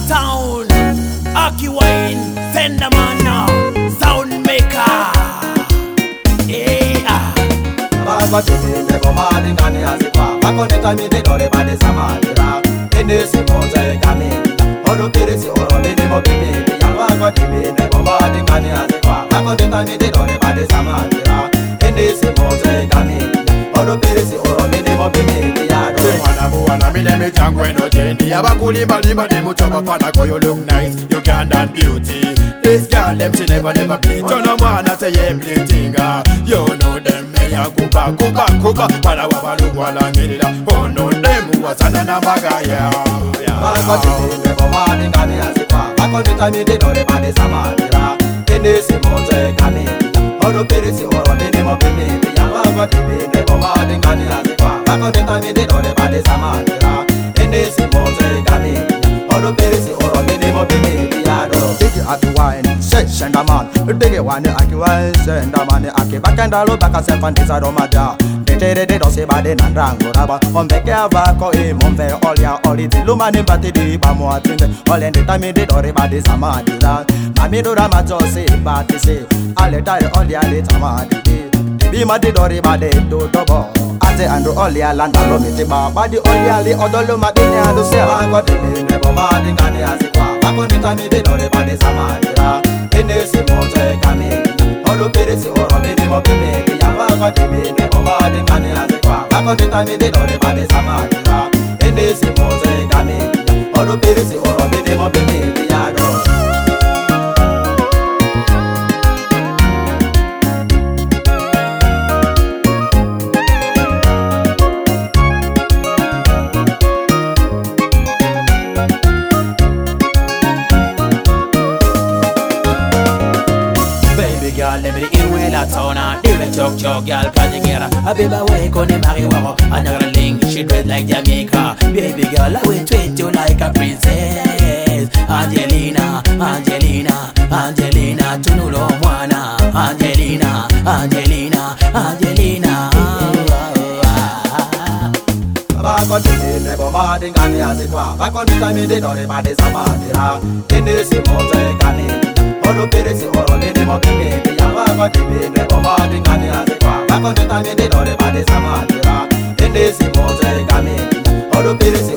Town, Aki Wine, Fenderman, Sound Maker. Yeah. Baba tini nebo madi ngani asipa. Bako neta mi de dore bade samadira. Enesi moze kami. Oro pirisi oro bini mo bini. Baba tini nebo madi ngani asipa. Bako neta mi de dore bade samadira. Enesi moze kami. Oro pirisi oro bini mo bini. Wana mi dem changwe no jendi. Abakulimba limba dem uchoba fana ko you look nice. Ugandan beauty. This girl them she never play. Turn on man say yeah play tinga. You know them me a kuba. Para wabalu wala ngirila. Oh no them wasana na bagaya. Bako tini nebo madi ngani asipa. Bako neta mi de dore bade samadira. Enesi moze kami. Oro pirisi oro bini mo bini. Bako tini nebo madi ngani asipa. Bako neta mi de dore bade samadira. Enesi moze kami. Oro pirisi oro bini mo bini. Digi Aki Wine, say send a man. Digi Wine Aki Wine, send a man. Aki bakandalo baka sefandisa domada. De dosi bade nandrango raba. Ombeke avako monve olia oli di lumani bati di bamo atinde. Olende tami di dori bade samadira. Mami dura majosi bati se. Ale dai olia le tamadi di. Bima di dori bade do dobo. Ate andro olia landa lo mitiba. Badi olia li odolo madini adu se. Bako tini nebo madi ngani asipa. Bako neta mi de dore bade samadira. Enesi moze kami. Oro pirisi oro bini mo bini. Bako tini nebo madi ngani asipa. Bako neta mi de dore bade samadira. Enesi moze kami. Oro pirisi oro bini mo bini. Girl, let me in with a tona. Even chok, girl, can you get her? A baby wake on the marijuana. Another link, she dress like Jamaica. Baby girl, I will treat you like a princess. Angelina, Tunulo Mwana. Angelina. Bako tini nebo madi ngani asipa. Bako neta mi de dore bade samadira. Enesi moze kami. Oro pirisi oro bini mo bini. Bako tini nebo madi ngani asipa. Bako neta mi de dore bade samadira. Enesi moze kami. Oro pirisi